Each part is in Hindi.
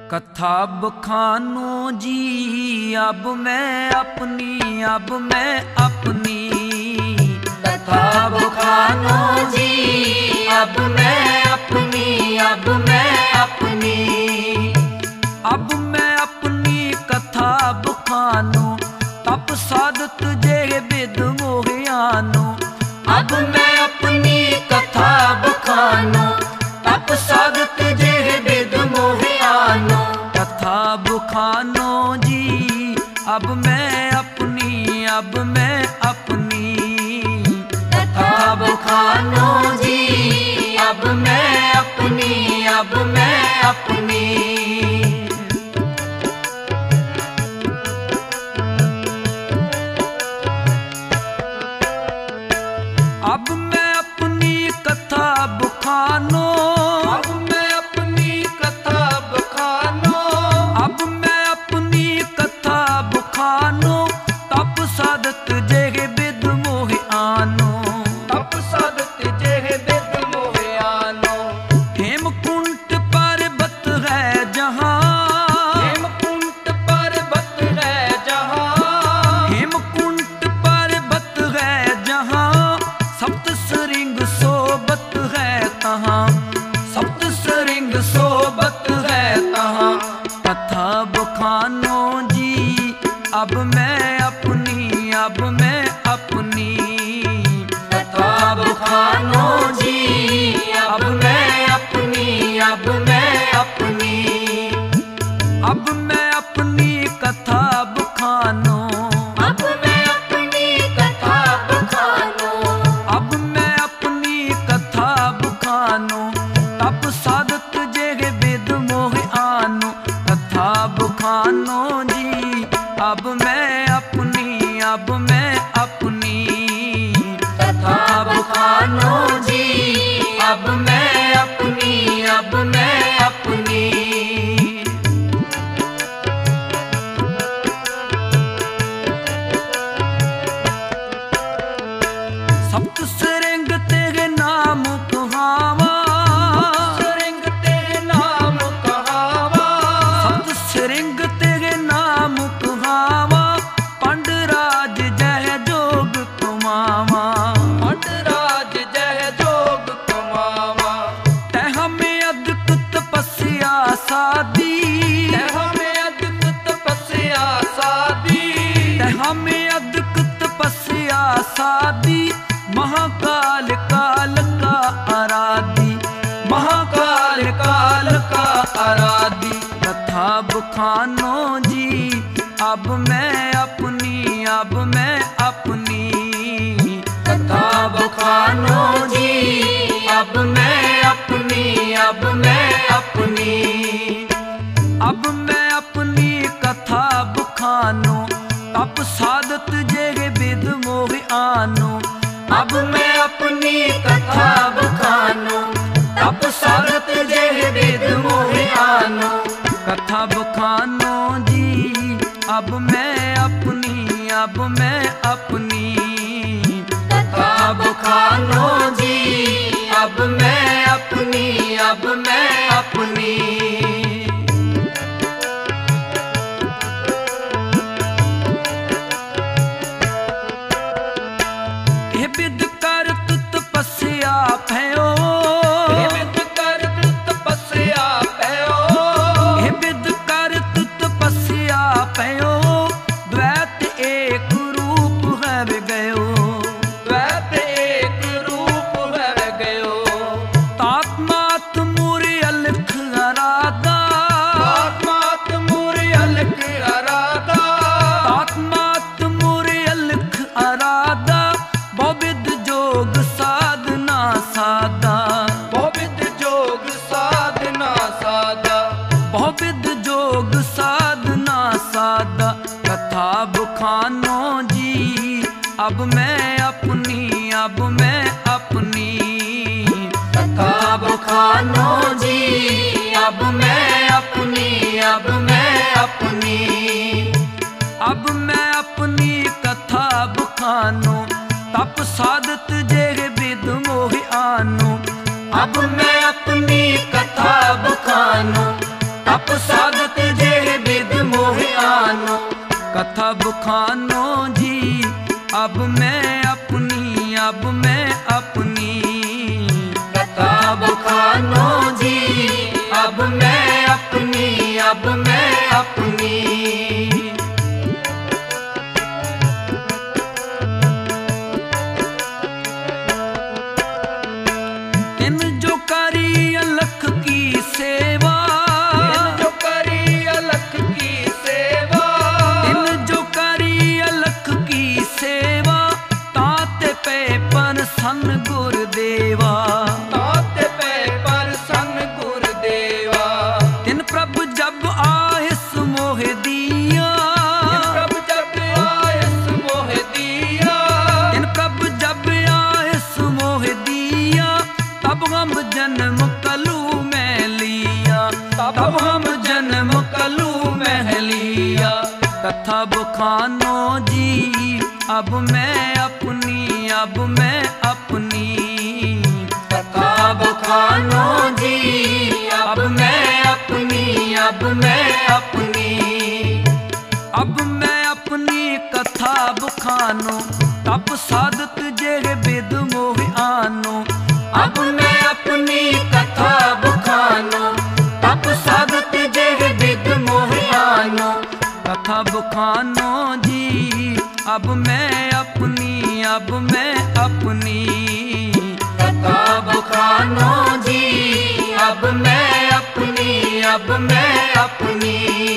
कथा बखानो जी अब मैं अपनी कथा बखानो जी अब मैं अपनी कथा बखानो तप साधत जे विद मोहियानो। अब मैं अपनी कथा बखानो तप साधत जे विद मोहियानो। कथा बखानो जी अब मैं अपनी कथा बखानो जी अब मैं अपनी अब मैं अपनी कथा बखानो अब मैं अपनी कथा बखानो तप साधत जे विद मोहियानो। हेमकुंट पर्वत है जहाँ हेमकुंट पर्वत है जहाँ सप्त सरिंग सोबत है तहाँ कथा बखानो जी अब मैं अपनी कथा बखानो जी अब मैं अपनी अब मैं अपनी कथा बखानो अब मैं अपनी कथा बखानो अब मैं अपनी कथा बखानो तप साधत जे विद मोहियानो। कथा बखानो जी अब मैं अपनी कथा बखानो जी अब मैं अपनी सप्त सरिंग तेरे नाम कहावा सप्त सरिंग तेरे नाम कहावा पंडराज जय जोग कमावा तह में अद्भुत तपस्या साधी तह में अद्भुत तपस्या साधी महाकाल काल का आराधी कथा बखानो जी अब मैं अपनी कथा बखानो जी अब मैं अपनी अब मैं अपनी कथा बखानो तप साधत जे विद मोहियानो। अब मैं अपनी कथा बखानो तप साधत जे विद मोहियानो। कथा बखानो जी अब मैं अपनी कथा बखानो जी अब मैं अपनी हे विद करत तपस्या भयो हे विद करत तपस्या भयो द्वैत एक रूप है गयो तात्मात मूर्य अलख आराधा बहुविध जोग साधना साधा बहुविध जोग साधना साधा कथा बखानो जी अब मैं अपनी कथा बखानो जी अब मैं अपनी अब मैं अपनी कथा बखानो तप साधत जे विद मोहियानो। अब मैं अपनी कथा बखानो तप साधत बखानो जी अब मैं अपनी, अब मैं अपनी। कथा बखानो जी अब मैं अपनी, अब मैं अपनी। इन जो करी अलख की सेवा, इन जो करी अलख की सेवा, इन जो करी अलख की सेवा, ताते पे पर सन गुरदेवा, ताते पे पर सन गुरदेवा। तिन प्रभु जब आहिस मोह दिया, प्रभु जब आयस मोह दिया, तिन प्रभु जब आहिस मोह दिया, तब हम जन्म कलू में लिया, तब हम जन्म कलू में लिया। कथा बखानो जी अब मैं अपनी, अब मैं अपनी। कथा बखानो जी अब मैं अपनी, अब मैं अपनी। अब मैं अपनी कथा बखानो, तप साधत जेरे वेद मोह आनो। अब मैं अपनी कथा बखानो, तप साधत जेरे वेद मोह आनो। कथा बखानो जी अब मैं अपनी, अब मैं अपनी। कथा बखानो जी अब मैं अपनी, अब मैं अपनी।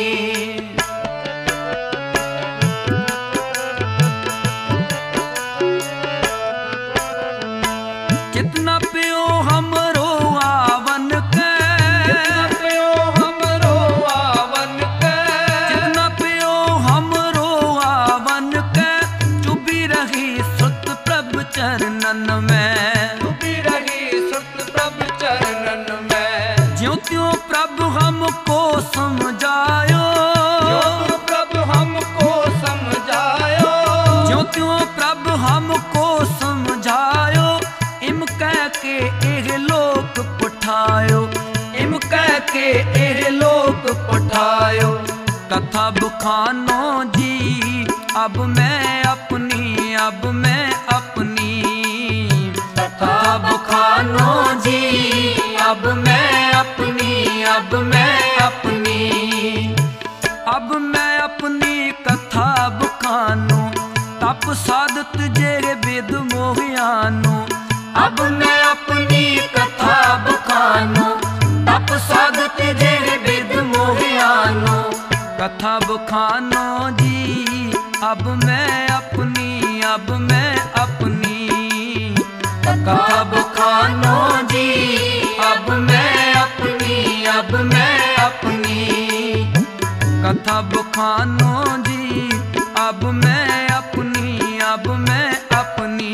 जितना प्यो हमरो आवन के, प्यो हमरो आवन के, जितना प्यो हमरो आवन के, चुभी रही सुत प्रभु चरणन में, डूबी रही सुत प्रभु चरणन में। ज्यों त्यों प्रभु हमको समझायो, जो प्रभु हमको समझायो, ज्यों त्यों प्रभु हमको समझायो। इम कह के एह लोक पठायो, इम कह के एह लोक पठायो। कथा बखानो जी अब मैं अपनी, अब मैं अपनी। कथा बखानो जी अब मैं अपनी, अब मैं अपनी। अब मैं अपनी कथा बखानो, तप साधत जेरे वेद मोहियानो। अब मैं अपनी कथा बखानो, तप साधत जेरे वेद मोह आनो। कथा बखानो जी अब मैं अपनी, अब मैं अपनी। कथा बखानो जी अब मैं अपनी, अब मैं अपनी। कथा बखानो जी अब मैं अपनी, अब मैं अपनी।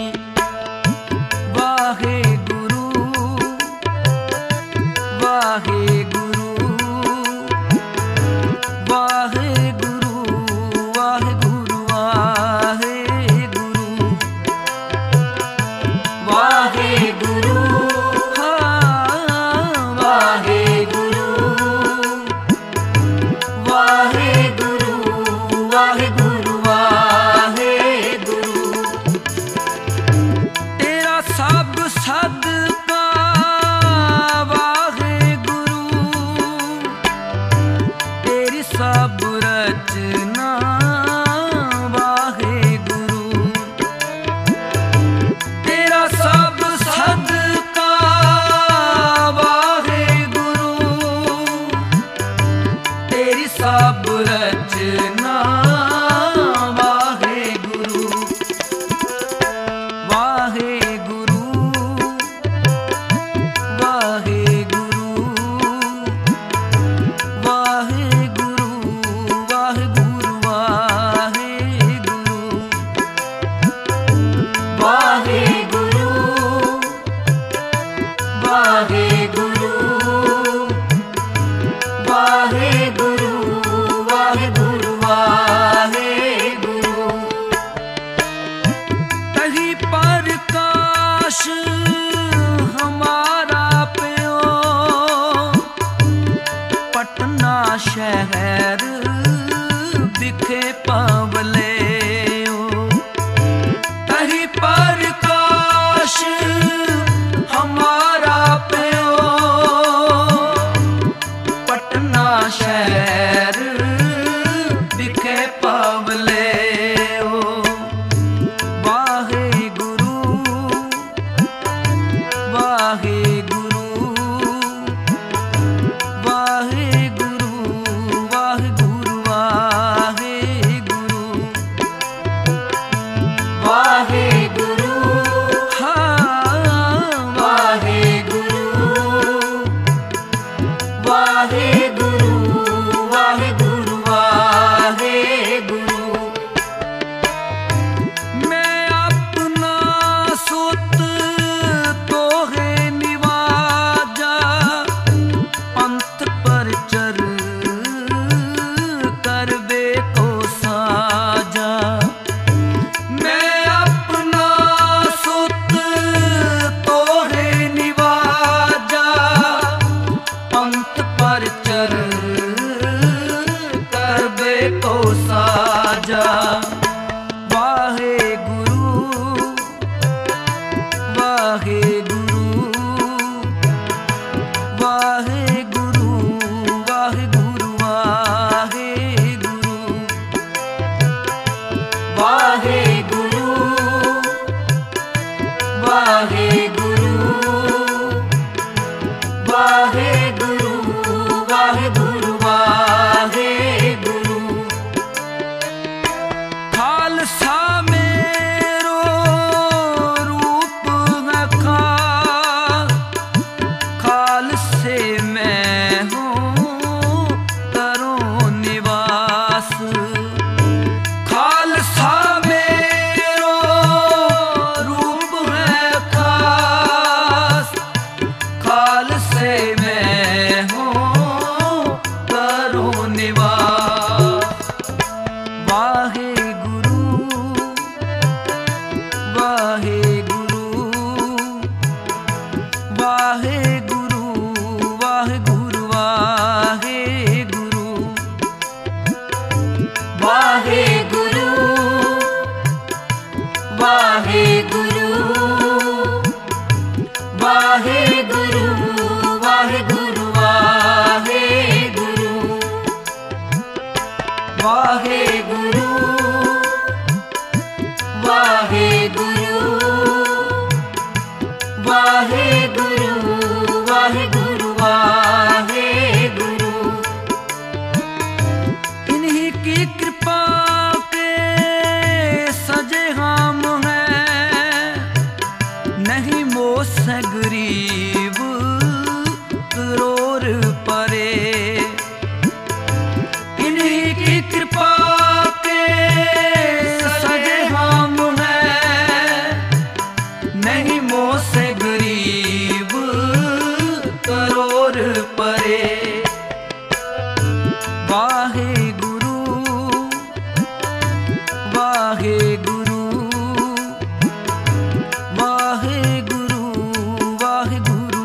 वाहे गुरु, वाहे गुरु, वाहे गुरु, वाहे गुरु, वाहे गुरु, वाहे गुरु, वाहे गुरु, वाहे गुरु, वाहे गुरु, वाहे गुरु। तेरा सब सदका वाहे गुरु, तेरी सब रचना वाहे गुरु। तेरा सब सदका वाहे गुरु, तेरी सब रचना वाहे गुरु। वाहे गुरु, वाहे गुरु, वाहे गुरु, वाहे गुरु, वाहे गुरु। वाहे गुरु, वाहे गुरु, वाहे गुरु, वाहे गुरु। तही प्रकाश हमारा प्यो, पटना शहर दिखे पावल। वाहेगुरु वाहेगुरु वाहेगुरु। मैं अपना सुत तोहे निवाजा, पंत पर चर करबे को साजा। मैं अपना सुत तोहे निवाजा, पंत पर चर करबे को साजा। वाहेगुरु वाहेगुरु वाहेगुरु वाहेगुरु वाहेगुरु वाहेगुरु वाहेगुरु वाहेगुरु वाहेगुरु। खालसा मेरो रूप है खास, खालसे मैं हूँ करूँ निवास। खालसा मेरो रूप है खास, खालसे मैं हूँ करूँ निवास। वाहेगुरु वाहेगुरु वाहेगुरु वाहेगुरु वाहेगुरु वाहेगुरु वाहेगुरु वाहेगुरु वाहेगुरु वाहेगुरु वाहेगुरु वाहेगुरु वाहेगुरु वाहेगुरु। इन्हीं की कृपा के सजे हम हैं, नहीं मोस गरीब करोड़ परे। इन्हीं की कृपा के सजे हम हैं, नहीं मोस गरीब करोड़ परे। वाहेगुरु वाहेगुरु वाहेगुरु वाहेगुरु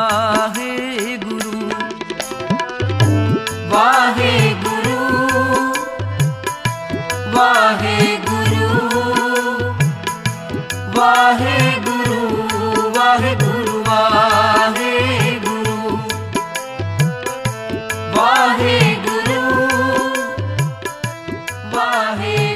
वाहेगुरु वाहेगुरु वाहेगुरु वाहेगुरु वाहेगुरु वाहेगुरु वाहेगुरु वाहे।